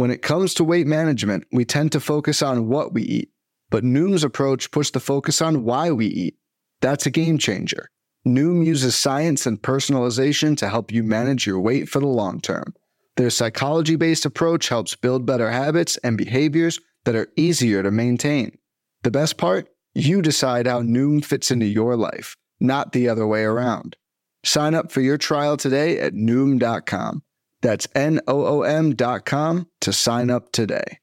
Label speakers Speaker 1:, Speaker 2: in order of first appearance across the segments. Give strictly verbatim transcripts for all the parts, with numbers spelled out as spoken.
Speaker 1: When it comes to weight management, we tend to focus on what we eat, but Noom's approach puts the focus on why we eat. That's a game changer. Noom uses science and personalization to help you manage your weight for the long term. Their psychology-based approach helps build better habits and behaviors that are easier to maintain. The best part? You decide how Noom fits into your life, not the other way around. Sign up for your trial today at Noom dot com. That's N O O M dot com to sign up today.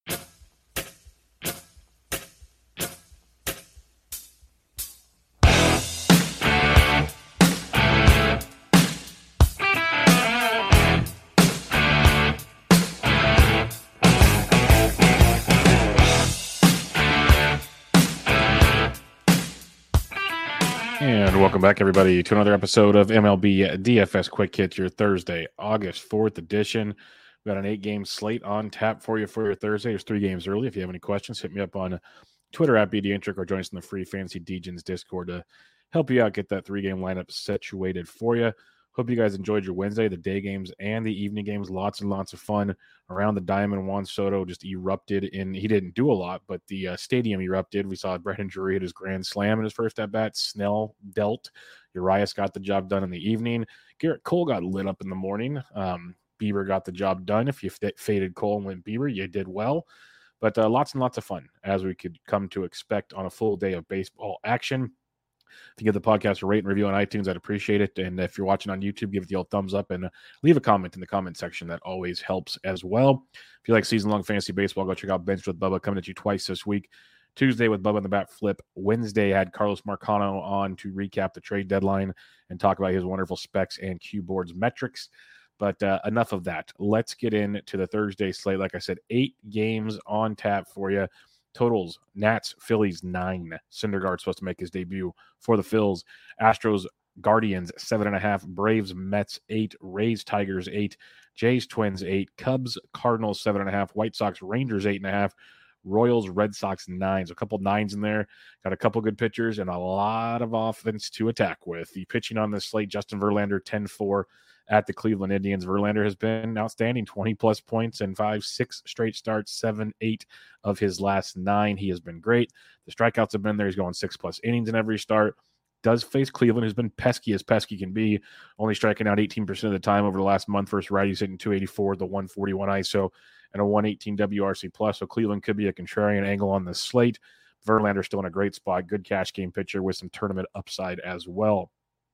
Speaker 2: And welcome back, everybody, to another episode of M L B D F S Quick Hits, your Thursday, August fourth edition. We've got an eight-game slate on tap for you for your Thursday. There's three games early. If you have any questions, hit me up on Twitter at B D Intric or join us in the free Fantasy Degens Discord to help you out, get that three-game lineup situated for you. Hope you guys enjoyed your Wednesday, the day games and the evening games. Lots and lots of fun around the diamond. Juan Soto just erupted in. He didn't do a lot, but the uh, stadium erupted. We saw Brandon Drury hit his grand slam in his first at-bat. Snell dealt. Urias got the job done in the evening. Garrett Cole got lit up in the morning. Um, Bieber got the job done. If you f- faded Cole and went Bieber, you did well. But uh, lots and lots of fun, as we could come to expect on a full day of baseball action. If you give the podcast a rate and review on iTunes, I'd appreciate it. And if you're watching on YouTube, give it the old thumbs up and uh, leave a comment in the comment section. That always helps as well. If you like season-long fantasy baseball, go check out Benched with Bubba, coming at you twice this week. Tuesday with Bubba in the Bat Flip. Wednesday had Carlos Marcano on to recap the trade deadline and talk about his wonderful specs and Q Board's metrics. But uh, enough of that. Let's get into the Thursday slate. Like I said, eight games on tap for you. Totals: Nats, Phillies, nine. Syndergaard supposed to make his debut for the Phils. Astros, Guardians, seven and a half. Braves, Mets, eight. Rays, Tigers, eight. Jays, Twins, eight. Cubs, Cardinals, seven and a half. White Sox, Rangers, eight and a half. Royals, Red Sox, nine. So a couple nines in there. Got a couple good pitchers and a lot of offense to attack with. The pitching on this slate: Justin Verlander, ten four at the Cleveland Indians. Verlander has been outstanding, twenty-plus points in five, six straight starts, seven, eight of his last nine. He has been great. The strikeouts have been there. He's going six-plus innings in every start. Does face Cleveland, who's been pesky as pesky can be, only striking out eighteen percent of the time over the last month versus righties hitting two eighty-four, the one forty-one I S O, and a one eighteen W R C plus. So Cleveland could be a contrarian angle on the slate. Verlander still in a great spot. Good cash game pitcher with some tournament upside as well.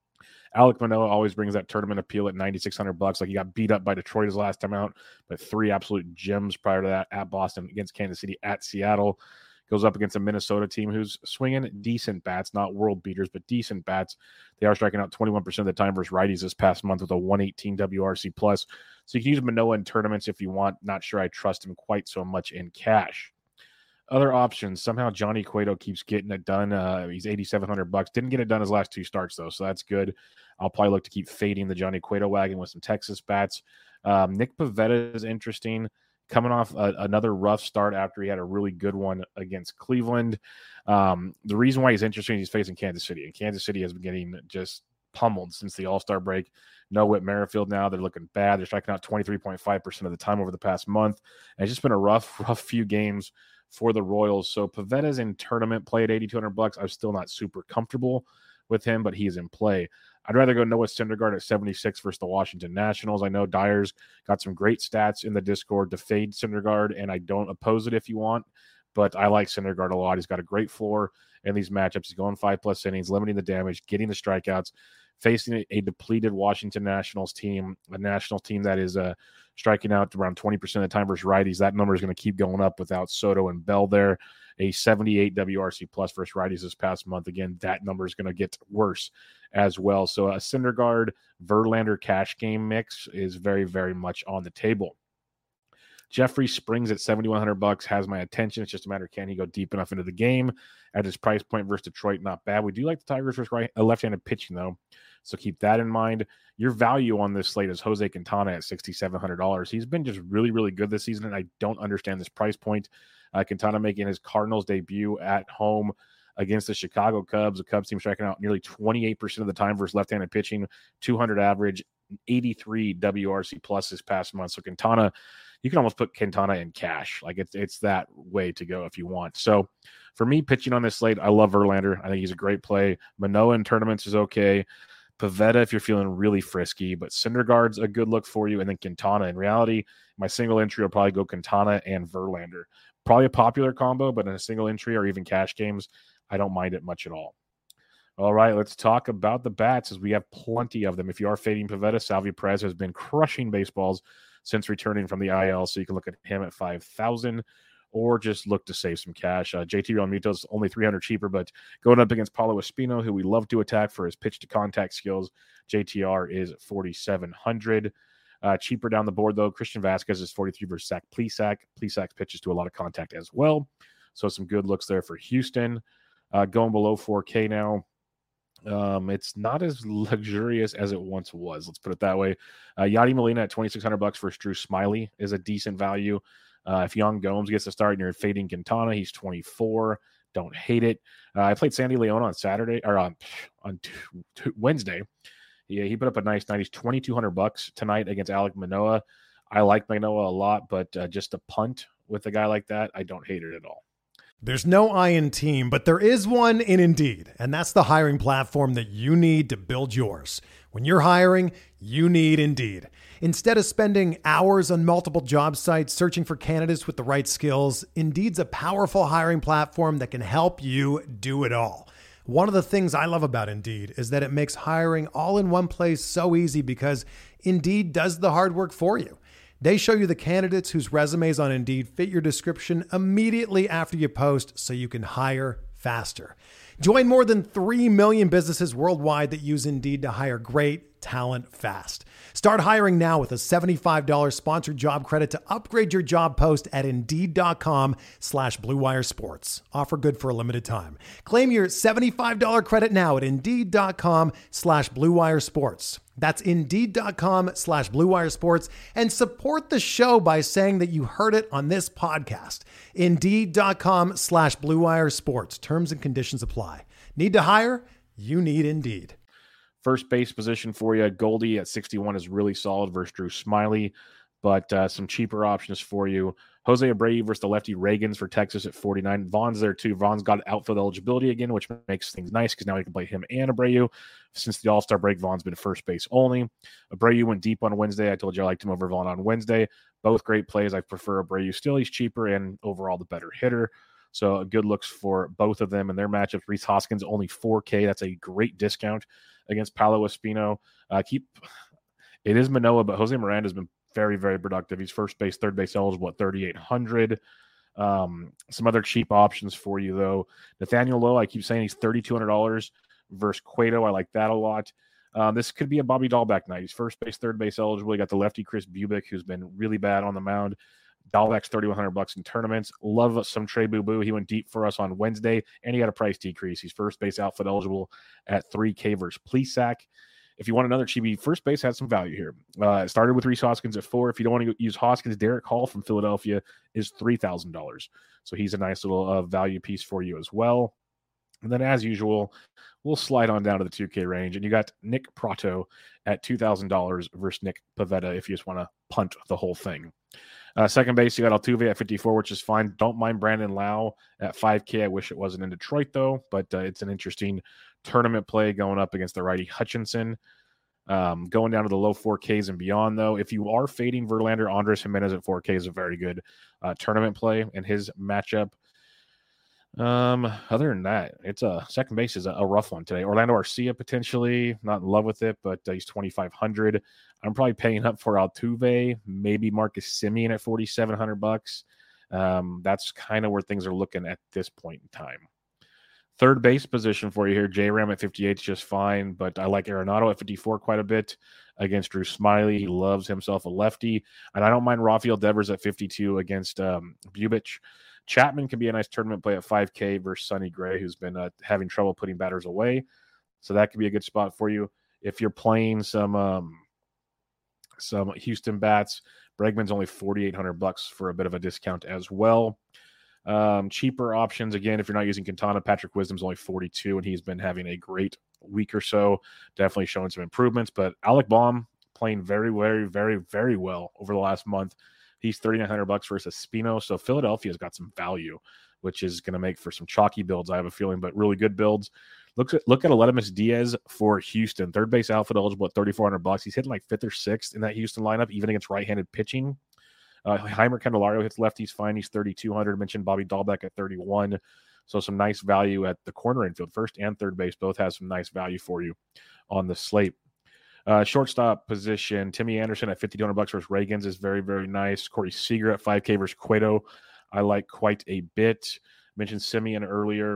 Speaker 2: Alek Manoah always brings that tournament appeal at ninety-six hundred bucks. Like, he got beat up by Detroit his last time out, but three absolute gems prior to that at Boston, against Kansas City, at Seattle. Goes up against a Minnesota team who's swinging decent bats, not world beaters, but decent bats. They are striking out twenty-one percent of the time versus righties this past month with a one eighteen W R C plus. So you can use Manoah in tournaments if you want. Not sure I trust him quite so much in cash. Other options, somehow Johnny Cueto keeps getting it done. Uh, he's eighty-seven hundred bucks. Didn't get it done his last two starts, though, so that's good. I'll probably look to keep fading the Johnny Cueto wagon with some Texas bats. Um, Nick Pivetta is interesting, coming off a, another rough start after he had a really good one against Cleveland. Um, the reason why he's interesting is he's facing Kansas City, and Kansas City has been getting just pummeled since the All-Star break. No Whit Merrifield now. They're looking bad. They're striking out twenty-three point five percent of the time over the past month. And it's just been a rough, rough few games for the Royals. So Pivetta's in tournament play at eighty-two hundred bucks. I'm still not super comfortable with him, but he's in play. I'd rather go Noah Syndergaard at seventy-six versus the Washington Nationals. I know Dyer's got some great stats in the Discord to fade Syndergaard, and I don't oppose it if you want, but I like Syndergaard a lot. He's got a great floor in these matchups. He's going five-plus innings, limiting the damage, getting the strikeouts, facing a depleted Washington Nationals team, a national team that is uh, striking out around twenty percent of the time versus righties. That number is going to keep going up without Soto and Bell there. A seventy-eight W R C plus versus righties this past month. Again, that number is going to get worse as well. So a Syndergaard, Verlander cash game mix is very, very much on the table. Jeffrey Springs at seventy-one hundred bucks has my attention. It's just a matter of, can he go deep enough into the game at his price point versus Detroit? Not bad. We do like the Tigers versus right, uh, left-handed pitching, though, so keep that in mind. Your value on this slate is Jose Quintana at six thousand seven hundred dollars. He's been just really, really good this season, and I don't understand this price point. Uh, Quintana making his Cardinals debut at home against the Chicago Cubs. The Cubs team striking out nearly twenty-eight percent of the time versus left-handed pitching, two hundred average, eighty-three W R C plus this past month. So Quintana you can almost put Quintana in cash. Like it's it's that way to go if you want. So for me, pitching on this slate, I love Verlander. I think he's a great play. Manoah in tournaments is okay. Pivetta if you're feeling really frisky, but Syndergaard's a good look for you. And then Quintana. In reality, my single entry will probably go Quintana and Verlander. Probably a popular combo, but in a single entry or even cash games, I don't mind it much at all. All right, let's talk about the bats as we have plenty of them. If you are fading Pivetta, Salvy Perez has been crushing baseballs since returning from the I L, so you can look at him at five thousand or just look to save some cash. Uh, J T Realmuto is only three hundred cheaper, but going up against Paulo Espino, who we love to attack for his pitch-to-contact skills, J T R is forty-seven hundred. Uh, cheaper down the board, though, Christian Vasquez is forty-three versus Zach Plesac. Plesac pitches to a lot of contact as well, so some good looks there for Houston. Uh, going below four K now. Um, it's not as luxurious as it once was. Let's put it that way. Uh, Yadi Molina at twenty-six hundred bucks for Drew Smiley is a decent value. Uh, if Young Gomes gets to start and you're fading Quintana, he's twenty-four. Don't hate it. Uh, I played Sandy Leon on Saturday or on on t- t- Wednesday. Yeah, he put up a nice night. He's twenty-two hundred bucks tonight against Alek Manoah. I like Manoah a lot, but uh, just a punt with a guy like that, I don't hate it at all.
Speaker 3: There's no I in team, but there is one in Indeed, and that's the hiring platform that you need to build yours. When you're hiring, you need Indeed. Instead of spending hours on multiple job sites searching for candidates with the right skills, Indeed's a powerful hiring platform that can help you do it all. One of the things I love about Indeed is that it makes hiring all in one place so easy because Indeed does the hard work for you. They show you the candidates whose resumes on Indeed fit your description immediately after you post so you can hire faster. Join more than three million businesses worldwide that use Indeed to hire great talent fast. Start hiring now with a seventy-five dollars sponsored job credit to upgrade your job post at Indeed.com slash Blue Wire Sports. Offer good for a limited time. Claim your seventy-five dollars credit now at Indeed.com slash Blue Wire Sports. That's Indeed.com slash Blue Wire Sports, and support the show by saying that you heard it on this podcast. Indeed.com slash Blue Wire Sports. Terms and conditions apply. Need to hire? You need Indeed.
Speaker 2: First base position for you, Goldie at sixty-one is really solid versus Drew Smiley, but uh, some cheaper options for you. Jose Abreu versus the lefty Reagans for Texas at forty-nine. Vaughn's there too. Vaughn's got outfield eligibility again, which makes things nice because now we can play him and Abreu. Since the All-Star break, Vaughn's been first base only. Abreu went deep on Wednesday. I told you I liked him over Vaughn on Wednesday. Both great plays. I prefer Abreu still. He's cheaper and overall the better hitter. So good looks for both of them and their matchups. Rhys Hoskins only four K. That's a great discount against Paulo Espino. Uh, keep it is Manoah, but Jose Miranda has been very, very productive. He's first base, third base eligible at thirty-eight hundred. Um, some other cheap options for you, though. Nathaniel Lowe, I keep saying he's thirty-two hundred dollars versus Cueto. I like that a lot. Um, this could be a Bobby Dahlbeck night. He's first base, third base eligible. You got the lefty Chris Bubic, who's been really bad on the mound. Dahlbeck's thirty-one hundred bucks in tournaments. Love some Trey Boo Boo. He went deep for us on Wednesday, and he had a price decrease. He's first base outfit eligible at three K versus Plesac. If you want another cheapie, first base has some value here. Uh, it started with Rhys Hoskins at four. If you don't want to use Hoskins, Derek Hall from Philadelphia is three thousand dollars. So he's a nice little uh, value piece for you as well. And then, as usual, we'll slide on down to the two K range. And you got Nick Prato at two thousand dollars versus Nick Pivetta if you just want to punt the whole thing. Uh, second base, you got Altuve at fifty-four, which is fine. Don't mind Brandon Lau at five K. I wish it wasn't in Detroit, though, but uh, it's an interesting tournament play going up against the righty Hutchinson. Um, going down to the low four Ks and beyond, though, if you are fading Verlander, Andres Jimenez at four K is a very good uh, tournament play in his matchup. Um, other than that, it's a second base is a, a rough one today. Orlando Arcia potentially not in love with it, but uh, he's twenty-five hundred. I'm probably paying up for Altuve, maybe Marcus Semien at forty-seven hundred bucks. Um, that's kind of where things are looking at this point in time. Third base position for you here, J-Ram at fifty-eight is just fine, but I like Arenado at fifty-four quite a bit against Drew Smiley. He loves himself a lefty, and I don't mind Rafael Devers at fifty-two against um, Bubic. Chapman can be a nice tournament play at five K versus Sonny Gray, who's been uh, having trouble putting batters away. So that could be a good spot for you. If you're playing some um, some Houston bats, Bregman's only forty-eight hundred bucks for a bit of a discount as well. Um, cheaper options, again, if you're not using Quintana, Patrick Wisdom's only forty-two, and he's been having a great week or so, definitely showing some improvements. But Alec Baum playing very, very, very, very well over the last month. He's thirty-nine hundred bucks versus Espino. So Philadelphia's got some value, which is going to make for some chalky builds, I have a feeling, but really good builds. Look at look at Aledmus Diaz for Houston, third base outfield eligible at thirty-four hundred bucks. He's hitting like fifth or sixth in that Houston lineup, even against right-handed pitching. Uh, Heimer Candelario hits lefties fine. He's thirty-two hundred. I mentioned Bobby Dahlbeck at thirty-one. So some nice value at the corner infield. First and third base both have some nice value for you on the slate. Uh, shortstop position, Timmy Anderson at fifty-two hundred bucks versus Reagans is very, very nice. Corey Seager at five K versus Cueto, I like quite a bit. Mentioned Simeon earlier.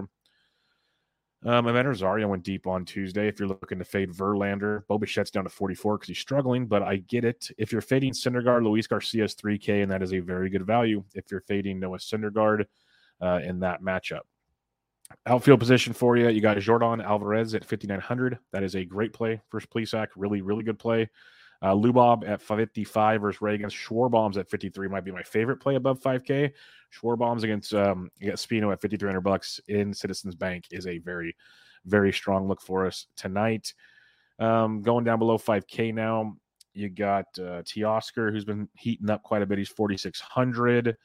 Speaker 2: Um, Evan Rosario went deep on Tuesday. If you're looking to fade Verlander, Bo Bichette's down to forty-four because he's struggling, but I get it. If you're fading Syndergaard, Luis Garcia is three K, and that is a very good value if you're fading Noah Syndergaard uh, in that matchup. Outfield position for you, you got Jordan Alvarez at fifty-nine hundred. That is a great play for Plesac. Really, really good play. Uh, Lubob at fifty-five versus Reagans. Schwarbaum's at fifty-three might be my favorite play above five K. Schwarbaum's against um, against Espino at fifty-three hundred bucks in Citizens Bank is a very, very strong look for us tonight. Um, going down below five K now, you got uh, Teoscar, who's been heating up quite a bit. He's forty-six hundred.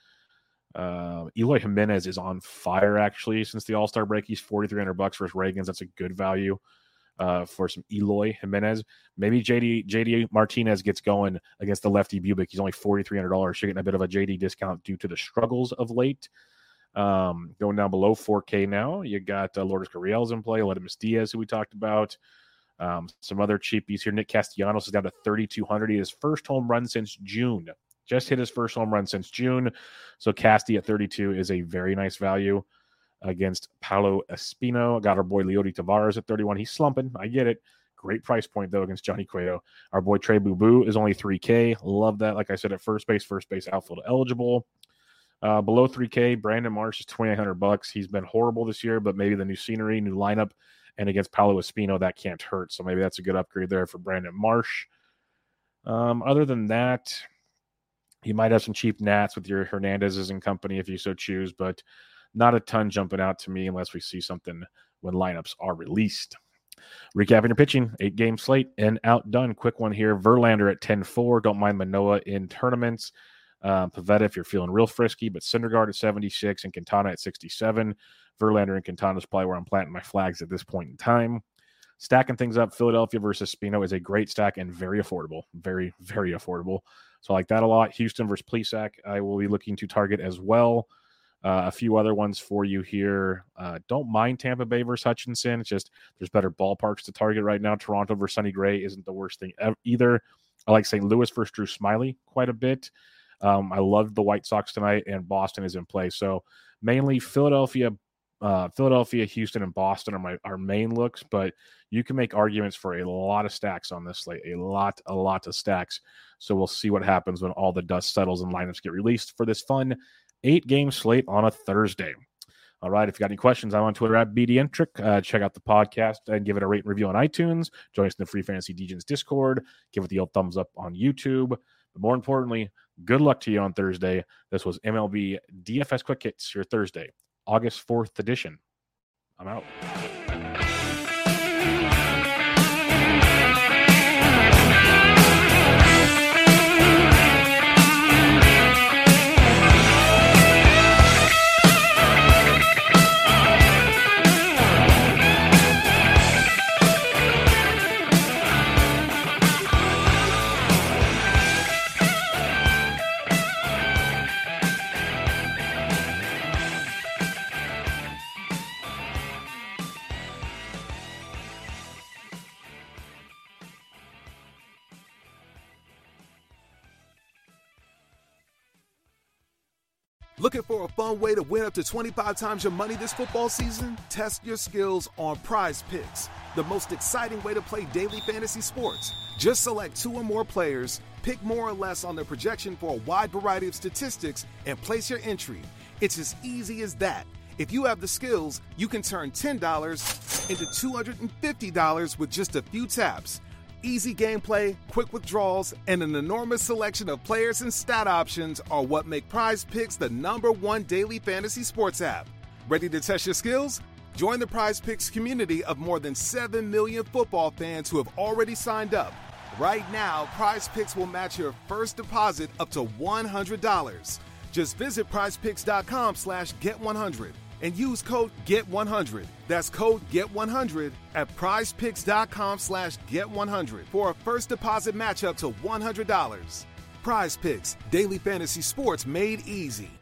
Speaker 2: Uh, Eloy Jimenez is on fire actually since the All-Star break. He's forty-three hundred bucks versus Reagans. That's a good value uh, for some Eloy Jimenez. Maybe J D J D Martinez gets going against the lefty Bubic. He's only forty-three hundred dollars. You're getting a bit of a J D discount due to the struggles of late. Um, going down below four K now, you got uh, Lourdes Gurriel's in play. Aledmus Diaz, who we talked about. Um, some other cheapies here. Nick Castellanos is down to thirty-two hundred. He had his first home run since June. Just hit his first home run since June. So Casty at thirty-two is a very nice value against Paulo Espino. Got our boy Leody Tavares at thirty-one. He's slumping. I get it. Great price point, though, against Johnny Cueto. Our boy Trey Boo Boo is only three K. Love that. Like I said, at first base, first base outfield eligible. Uh, below three K, Brandon Marsh is twenty-nine hundred bucks. He's been horrible this year, but maybe the new scenery, new lineup, and against Paulo Espino, that can't hurt. So maybe that's a good upgrade there for Brandon Marsh. Um, other than that, you might have some cheap Nats with your Hernandez's and company if you so choose, but not a ton jumping out to me unless we see something when lineups are released. Recapping your pitching, eight-game slate and outdone. Quick one here. Verlander at ten four. Don't mind Manoah in tournaments. Uh, Pavetta if you're feeling real frisky, but Syndergaard at seventy-six and Quintana at sixty-seven. Verlander and Quintana is probably where I'm planting my flags at this point in time. Stacking things up, Philadelphia versus Espino is a great stack and very affordable. Very, very affordable. So I like that a lot. Houston versus Plesac, I will be looking to target as well. Uh, a few other ones for you here. Uh, don't mind Tampa Bay versus Hutchinson. It's just there's better ballparks to target right now. Toronto versus Sonny Gray isn't the worst thing either. I like Saint Louis versus Drew Smyly quite a bit. Um, I love the White Sox tonight, and Boston is in play. So mainly Philadelphia, uh, Philadelphia, Houston, and Boston are my our main looks, but you can make arguments for a lot of stacks on this slate, a lot, a lot of stacks. So we'll see what happens when all the dust settles and lineups get released for this fun eight-game slate on a Thursday. All right, if you got any questions, I'm on Twitter at BDentric. Uh, check out the podcast and give it a rate and review on iTunes. Join us in the Free Fantasy Degens Discord. Give it the old thumbs up on YouTube. But more importantly, good luck to you on Thursday. This was M L B D F S Quick Hits, your Thursday, August fourth edition. I'm out.
Speaker 4: Looking for a fun way to win up to twenty-five times your money this football season? Test your skills on Prize Picks, the most exciting way to play daily fantasy sports. Just select two or more players, pick more or less on their projection for a wide variety of statistics, and place your entry. It's as easy as that. If you have the skills, you can turn ten dollars into two hundred fifty dollars with just a few taps. Easy gameplay, quick withdrawals, and an enormous selection of players and stat options are what make Prize Picks the number one daily fantasy sports app. Ready to test your skills? Join the Prize Picks community of more than seven million football fans who have already signed up. Right now, PrizePicks will match your first deposit up to one hundred dollars. Just visit prizepicks.com slash get one hundred and use code get one hundred. That's code get one hundred at prizepicks.com slash get one hundred for a first deposit match up to one hundred dollars. PrizePicks, daily fantasy sports made easy.